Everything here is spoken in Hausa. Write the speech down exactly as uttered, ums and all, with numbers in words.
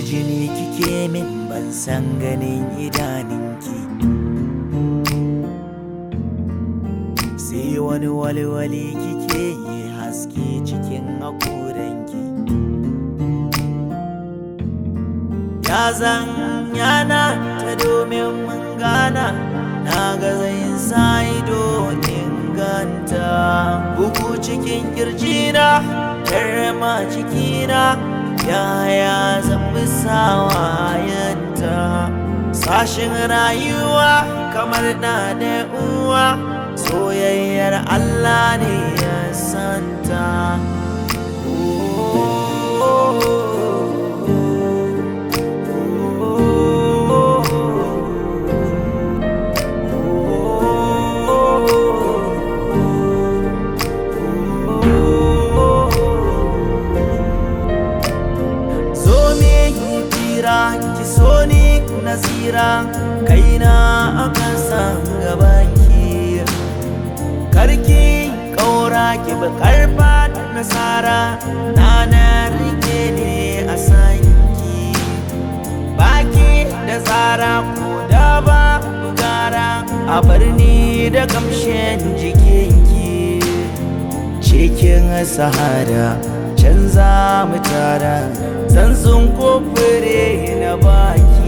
kwarjini kike min ban san ganin idaninki, sai wani walwali kike yi haske cikin haƙoranki. Ya zan yana ta domin mun gana, na ga zai sa ido inganta. Bugu cikin kirjina, karama cikina, yaya zan bi sawayenta. Sashin rayuwa kamar na da uwa, soyayyar Allah ne ya santa. Ki so ni nazira, kaina a kasan gabanki, karki kaura ki bi karfa nasara, na na rike ne a sanki. Baki da tsara ko da ba gara, a barni da kamshin jikinki. Cikin sahara canza mu tara, zan sun kofure na baki.